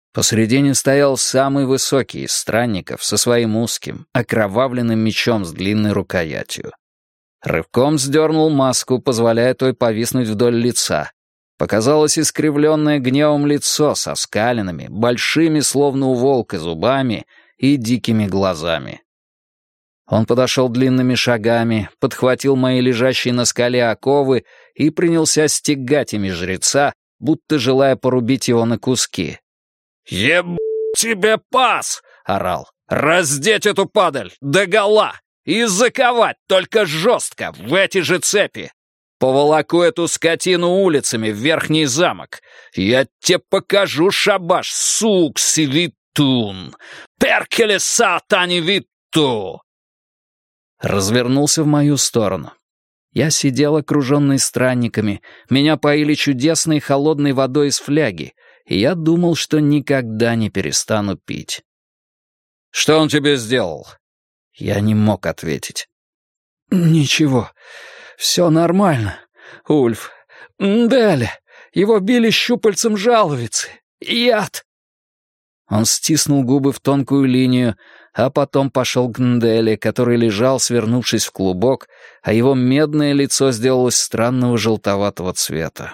Посредине стоял самый высокий из странников со своим узким, окровавленным мечом с длинной рукоятью. Рывком сдернул маску, позволяя той повиснуть вдоль лица. Показалось искривленное гневом лицо со скаленными, большими, словно у волка, зубами и дикими глазами. Он подошел длинными шагами, подхватил мои лежащие на скале оковы и принялся стегать ими жреца, будто желая порубить его на куски. «Еб тебе пас!» — орал. «Раздеть эту падаль догола и заковать только жестко в эти же цепи! Поволоку эту скотину улицами в Верхний замок! Я тебе покажу шабаш, сук сивитун! Перкеле сатани витту!» Развернулся в мою сторону. Я сидел окруженный странниками, меня поили чудесной холодной водой из фляги, и я думал, что никогда не перестану пить. «Что он тебе сделал?» Я не мог ответить. «Ничего, все нормально, Ульф. Нделе, его били щупальцем жаловицы. Яд!» Он стиснул губы в тонкую линию, а потом пошел к Нделе, который лежал, свернувшись в клубок, а его медное лицо сделалось странного желтоватого цвета.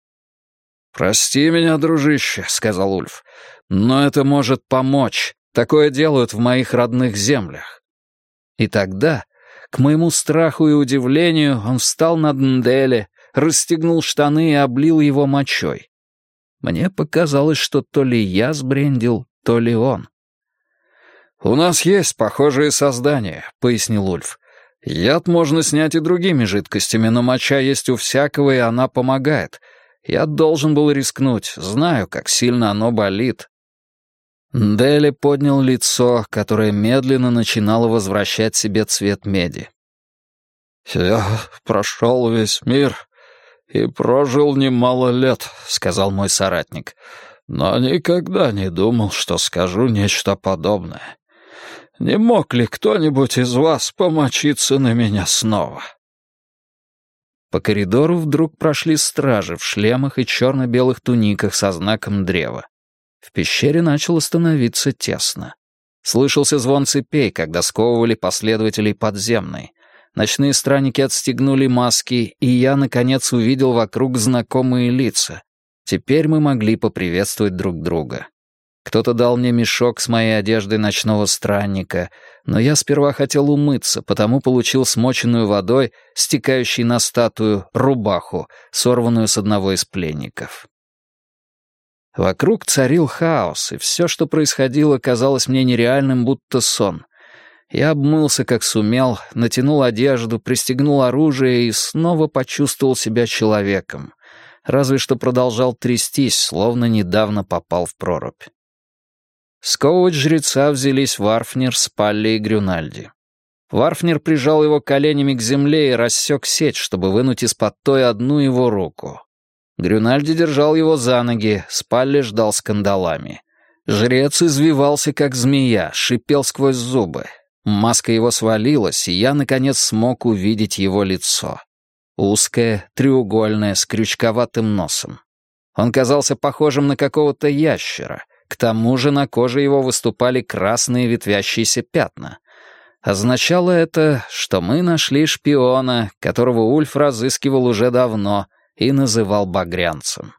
«Прости меня, дружище», — сказал Ульф, — «но это может помочь. Такое делают в моих родных землях». И тогда, к моему страху и удивлению, он встал над Нделе, расстегнул штаны и облил его мочой. Мне показалось, что то ли я сбрендил, то ли он. «У нас есть похожие создания», — пояснил Ульф. «Яд можно снять и другими жидкостями, но моча есть у всякого, и она помогает. Я должен был рискнуть, знаю, как сильно оно болит». Нделе поднял лицо, которое медленно начинало возвращать себе цвет меди. «Я прошел весь мир и прожил немало лет», — сказал мой соратник, «но никогда не думал, что скажу нечто подобное. Не мог ли кто-нибудь из вас помочиться на меня снова?» По коридору вдруг прошли стражи в шлемах и черно-белых туниках со знаком древа. В пещере начало становиться тесно. Слышался звон цепей, когда сковывали последователей подземной. Ночные странники отстегнули маски, и я, наконец, увидел вокруг знакомые лица. Теперь мы могли поприветствовать друг друга. Кто-то дал мне мешок с моей одеждой ночного странника, но я сперва хотел умыться, потому получил смоченную водой, стекающей на статую, рубаху, сорванную с одного из пленников. Вокруг царил хаос, и все, что происходило, казалось мне нереальным, будто сон. Я обмылся, как сумел, натянул одежду, пристегнул оружие и снова почувствовал себя человеком, разве что продолжал трястись, словно недавно попал в прорубь. Сковывать жреца взялись Варфнер, Спалли и Грюнальди. Варфнер прижал его коленями к земле и рассек сеть, чтобы вынуть из-под той одну его руку. Грюнальди держал его за ноги, Спалли ждал с кандалами. Жрец извивался, как змея, шипел сквозь зубы. Маска его свалилась, и я, наконец, смог увидеть его лицо. Узкое, треугольное, с крючковатым носом. Он казался похожим на какого-то ящера. К тому же на коже его выступали красные ветвящиеся пятна. Означало это, что мы нашли шпиона, которого Ульф разыскивал уже давно и называл багрянцем.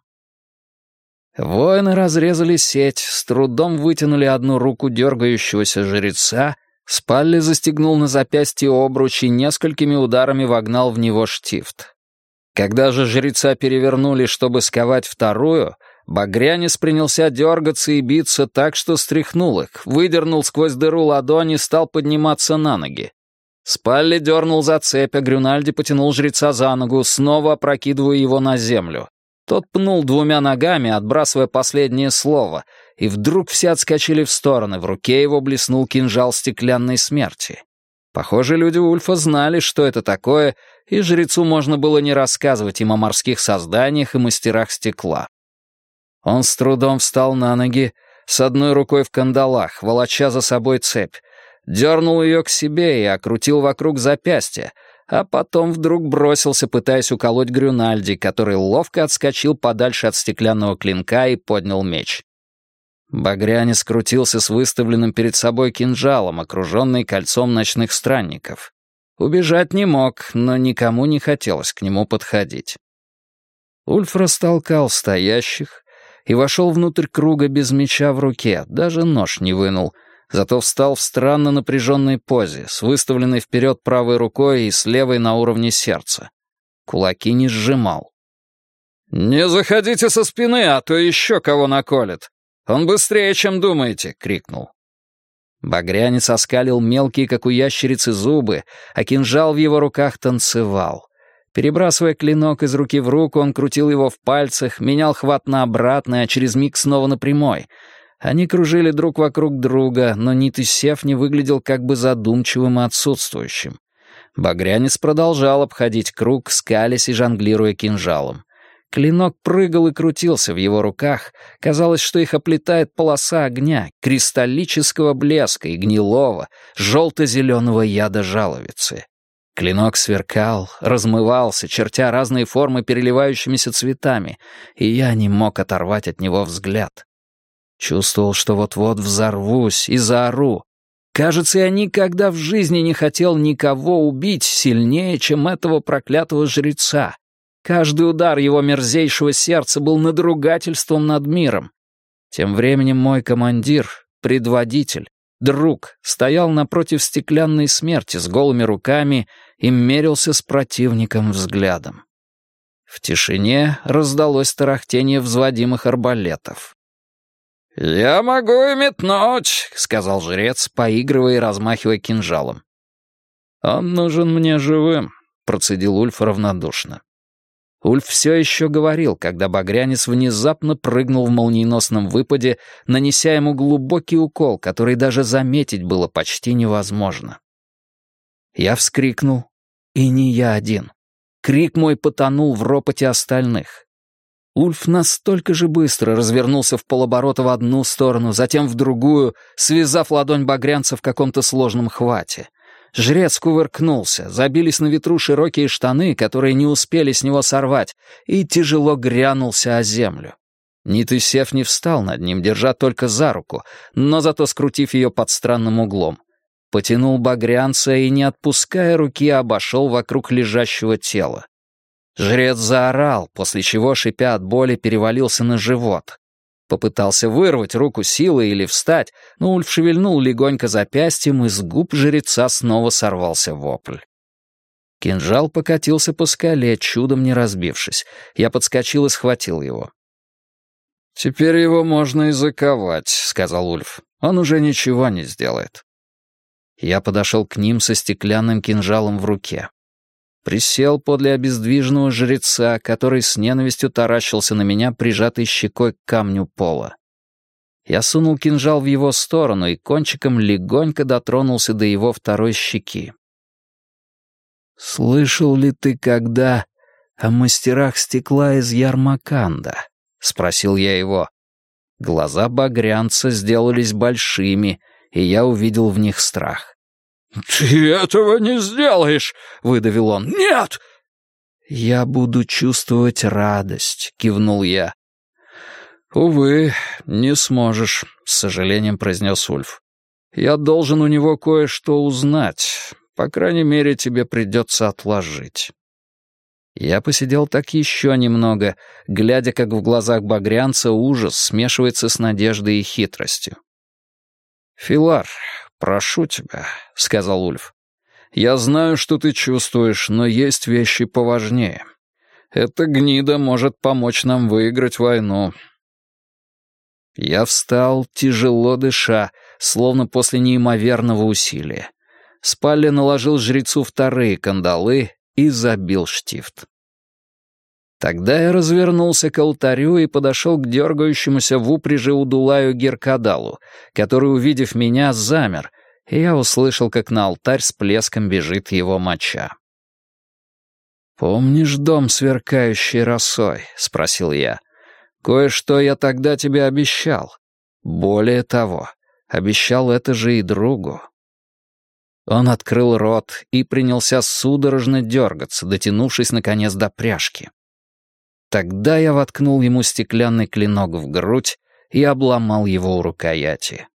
Воины разрезали сеть, с трудом вытянули одну руку дергающегося жреца, Спалли застегнул на запястье обруч и несколькими ударами вогнал в него штифт. Когда же жреца перевернули, чтобы сковать вторую, багрянец принялся дергаться и биться так, что стряхнул их, выдернул сквозь дыру ладони и стал подниматься на ноги. Спалли дернул за цепь, а Грюнальди потянул жреца за ногу, снова опрокидывая его на землю. Тот пнул двумя ногами, отбрасывая последнее слово, и вдруг все отскочили в стороны, в руке его блеснул кинжал стеклянной смерти. Похоже, люди Ульфа знали, что это такое, и жрецу можно было не рассказывать им о морских созданиях и мастерах стекла. Он с трудом встал на ноги, с одной рукой в кандалах, волоча за собой цепь, дернул ее к себе и окрутил вокруг запястья, а потом вдруг бросился, пытаясь уколоть Грюнальди, который ловко отскочил подальше от стеклянного клинка и поднял меч. Багрянец крутился с выставленным перед собой кинжалом, окруженный кольцом ночных странников. Убежать не мог, но никому не хотелось к нему подходить. Ульф растолкал стоящих и вошел внутрь круга без меча в руке, даже нож не вынул, зато встал в странно напряженной позе, с выставленной вперед правой рукой и с левой на уровне сердца. Кулаки не сжимал. «Не заходите со спины, а то еще кого наколет! Он быстрее, чем думаете!» — крикнул. Багрянец оскалил мелкие, как у ящерицы, зубы, а кинжал в его руках танцевал. Перебрасывая клинок из руки в руку, он крутил его в пальцах, менял хват на обратный, а через миг снова на прямой. Они кружили друг вокруг друга, но Нитысев не выглядел как бы задумчивым и отсутствующим. Багрянец продолжал обходить круг, скалясь и жонглируя кинжалом. Клинок прыгал и крутился в его руках. Казалось, что их оплетает полоса огня, кристаллического блеска и гнилого, желто-зеленого яда жаловицы. Клинок сверкал, размывался, чертя разные формы переливающимися цветами, и я не мог оторвать от него взгляд. Чувствовал, что вот-вот взорвусь и заору. Кажется, я никогда в жизни не хотел никого убить сильнее, чем этого проклятого жреца. Каждый удар его мерзейшего сердца был надругательством над миром. Тем временем мой командир, предводитель, друг, стоял напротив стеклянной смерти с голыми руками и мерился с противником взглядом. В тишине раздалось тарахтение взводимых арбалетов. «Я могу и метнуть», — сказал жрец, поигрывая и размахивая кинжалом. «Он нужен мне живым», — процедил Ульф равнодушно. Ульф все еще говорил, когда Багрянец внезапно прыгнул в молниеносном выпаде, нанеся ему глубокий укол, который даже заметить было почти невозможно. Я вскрикнул, и не я один. Крик мой потонул в ропоте остальных. Ульф настолько же быстро развернулся в полоборота в одну сторону, затем в другую, связав ладонь багрянца в каком-то сложном хвате. Жрец кувыркнулся, забились на ветру широкие штаны, которые не успели с него сорвать, и тяжело грянулся о землю. Нитысев не встал над ним, держа только за руку, но зато скрутив ее под странным углом. Потянул багрянца и, не отпуская руки, обошел вокруг лежащего тела. Жрец заорал, после чего, шипя от боли, перевалился на живот. Попытался вырвать руку силой или встать, но Ульф шевельнул легонько запястьем, и с губ жреца снова сорвался вопль. Кинжал покатился по скале, чудом не разбившись. Я подскочил и схватил его. «Теперь его можно и заковать», — сказал Ульф. «Он уже ничего не сделает». Я подошел к ним со стеклянным кинжалом в руке. Присел подле обездвиженного жреца, который с ненавистью таращился на меня, прижатой щекой к камню пола. Я сунул кинжал в его сторону и кончиком легонько дотронулся до его второй щеки. «Слышал ли ты когда о мастерах стекла из Ярмаканда?» — спросил я его. Глаза багрянца сделались большими, и я увидел в них страх. «Ты этого не сделаешь!» — выдавил он. «Нет!» «Я буду чувствовать радость», — кивнул я. «Увы, не сможешь», — с сожалением произнес Ульф. «Я должен у него кое-что узнать. По крайней мере, тебе придется отложить». Я посидел так еще немного, глядя, как в глазах багрянца ужас смешивается с надеждой и хитростью. «Филар, прошу тебя», — сказал Ульф. «Я знаю, что ты чувствуешь, но есть вещи поважнее. Эта гнида может помочь нам выиграть войну». Я встал, тяжело дыша, словно после неимоверного усилия. Спалли наложил жрецу вторые кандалы и забил штифт. Тогда я развернулся к алтарю и подошел к дергающемуся в упряжи Удулаю Геркадалу, который, увидев меня, замер, и я услышал, как на алтарь с плеском бежит его моча. «Помнишь дом, сверкающий росой?» — спросил я. «Кое-что я тогда тебе обещал. Более того, обещал это же и другу». Он открыл рот и принялся судорожно дергаться, дотянувшись, наконец, до пряжки. Тогда я воткнул ему стеклянный клинок в грудь и обломал его у рукояти.